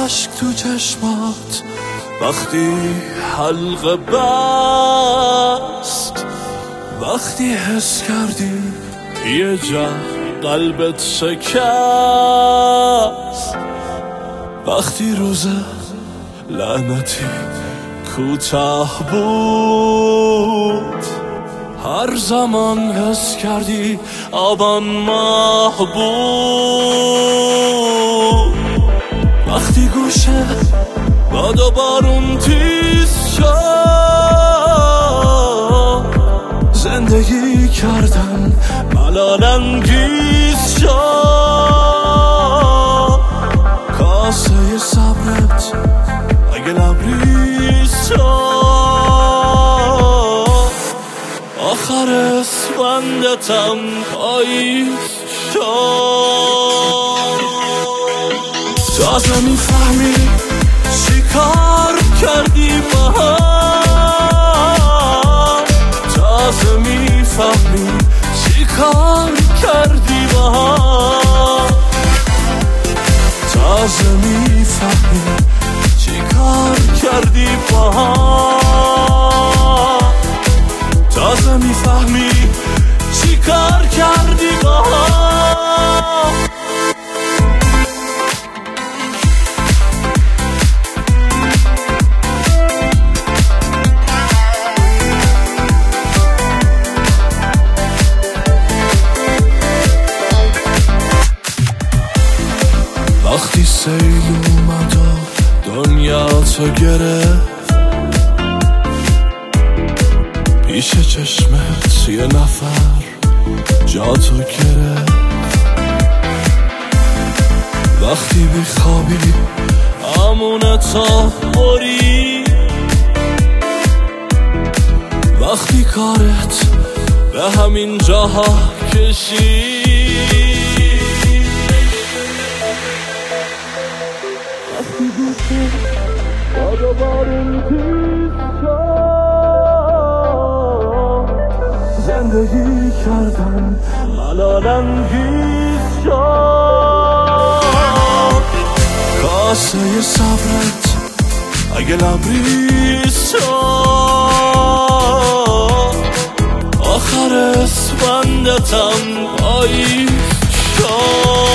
عشق تو چشمات وقتی حلقه بست، وقتی حس کردی یه جا قلبت شکست، وقتی روز لعنتی کوتاه بود، هر زمان حس کردی آبان ماه بود، وقتی گوشه باد و بارون تیز شد، زندگی کردن ملال انگیز شد، کاسه صبرت اگه لبریز شد، آخر اسفندتم پاییز شد. تازه میفهمی چی کار کردی با هم، تازه میفهمی چی کار کردی با هم، تازه میفهمی چی کار کردی با هم، تازه میفهمی چی کار کردی با هم. وقتی سیل اومد و دنیا تو گرفت، پیش چشمت یه نفر جا تو گرفت، وقتی بخوابی امونتا بری، وقتی کارت به همین جاها کشی، وقتی گوشه باد و بارون تیز شد، زندگی کردن ملال انگیز شد، کاسه صبرت اگه لبریز شد، آخر اسفندتم پاییز شد.